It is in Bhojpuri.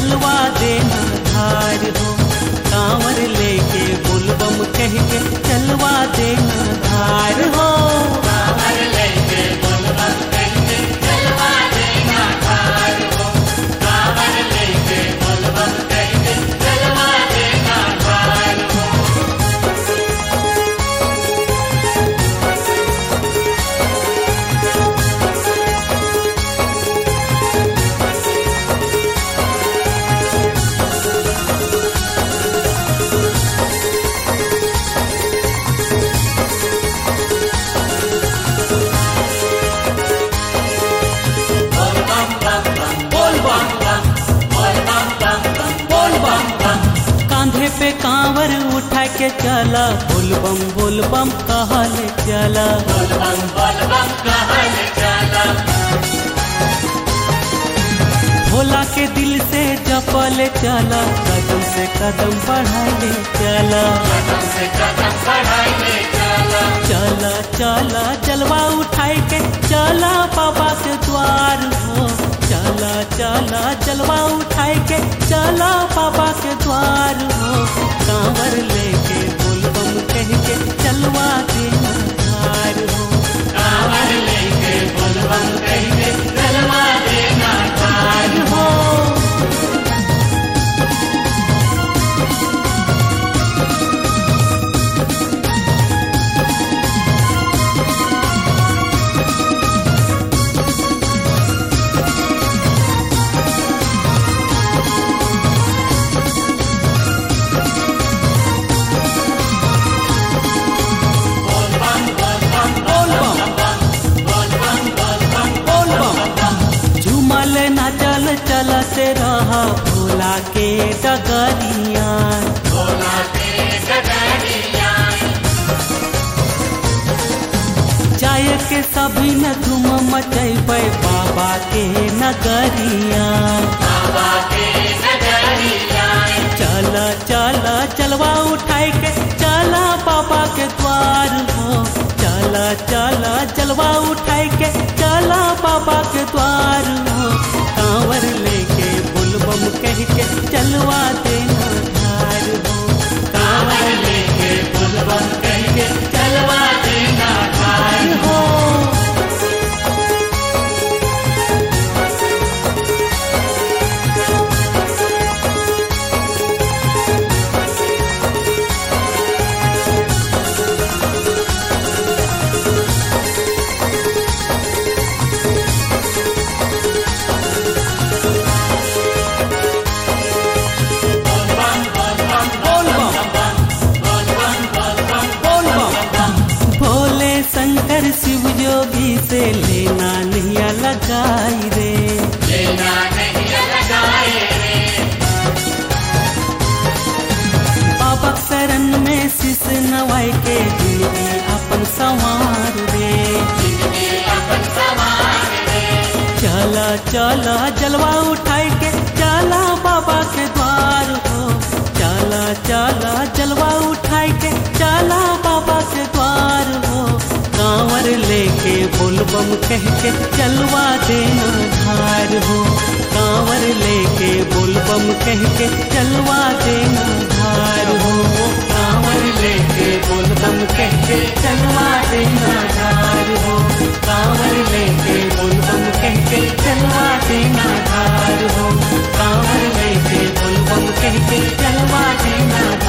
चलवा देना धार हो। कांवर लेके बोलबम कह के चलवा देना धार हो। कांवर लेके बोलबम कह के चलवा देना धार हो। कांवर लेके बोलबम कह के चलवा देना धार हो। कांधे पे कांवर उठा के चला, बोलबम बोलबम कहले चला। बोलबम बोलबम कहले चला। भोला के दिल से जपले चला, कदम से कदम बढ़ाले चला। कदम से कदम बढ़ाइले चला। चला चला जलवा उठाए के चला बाबा के द्वार हो। चला चला जलवा उठाए के चला बाबा के द्वार हो। कांवर लेके बोलबम कह के चलवा देना धार हो। कांवर लेके बोलबम कह के चलवा देना धार हो। झूमल नाचल चलते रहा भोला के डगरिया। भोला के डगरिया। जाय के सभी न धूम मचैबै बाबा के नगरिया। बाबा के नगरिया। चला चला चलवा उठाए के चला बाबा के द्वार हो। चला चला जलवा उठाए के चला बाबा के द्वार हो। कांवर लेके बोलबम कह के चलवा देना धार हो। कांवर लेके बोलबम कह के चलवा देना धार हो। भोले शंकर शिव जोगी से लेना नहीं लगाई रे। लेना नहीं लगाए रे। बाबा शरण में शीश नवाई के जिंदगी अपन संवार रे। जिंदगी अपन संवार रे। चला चला जलवा उठाए के चला बाबा के द्वार हो। चला चला जलवा उठाए के चला बाबा के द्वार हो। कांवर लेके बोलबम कह के चलवा देना धार हो। कांवर लेके बोलबम कह के चलवा देना धार हो। कांवर लेके बोलबम कह के चलवा देना धार हो। कांवर लेके बोलबम कह के चलवा देना धार हो। कांवर लेके बोलबम कह के चलवा देना